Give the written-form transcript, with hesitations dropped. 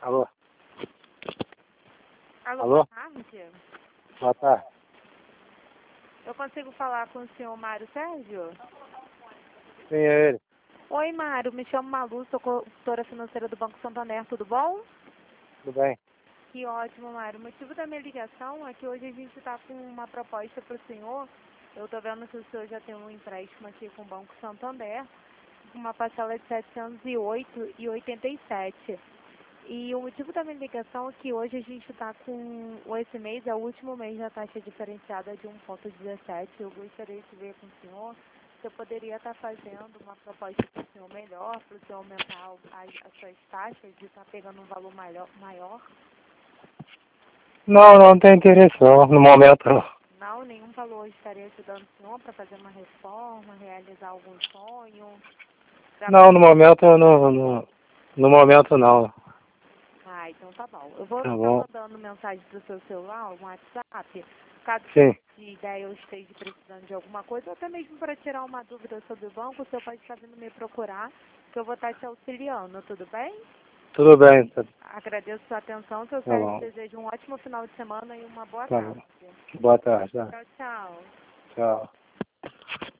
Alô? Alô, Alô? boa tarde. Boa tarde. Eu consigo falar com o senhor Mário Sérgio? Sim, é ele. Oi, Mário. Me chamo Malu, sou consultora financeira do Banco Santander. Tudo bom? Tudo bem? Que ótimo, Mário. O motivo da minha ligação é que hoje a gente está com uma proposta para o senhor. Eu estou vendo que o senhor já tem um empréstimo aqui com o Banco Santander, com uma parcela de R$ 708,87. E o motivo da minha ligação é que hoje a gente está com, esse mês é o último mês da taxa diferenciada de 1,17. Eu gostaria de ver com o senhor se eu poderia estar fazendo uma proposta para o senhor melhor, para o senhor aumentar as suas taxas e estar pegando um valor maior. Não tem interesse não, no momento não. Não, nenhum valor estaria ajudando o senhor para fazer uma reforma, realizar algum sonho. Não, no momento não. No momento não. Ah, então tá bom. Eu vou Tá estar bom? mandando mensagem pro seu celular, um WhatsApp, caso Sim. de ideia eu esteja precisando de alguma coisa, ou até mesmo para tirar uma dúvida sobre o banco, o senhor pode estar vindo me procurar, que eu vou estar te auxiliando, tudo bem? Tudo bem. Tá Agradeço a sua atenção, seu tá Sérgio, bom. desejo um ótimo final de semana e uma boa Tá tarde. bom. Boa tarde. Tá? Tchau, tchau. Tchau.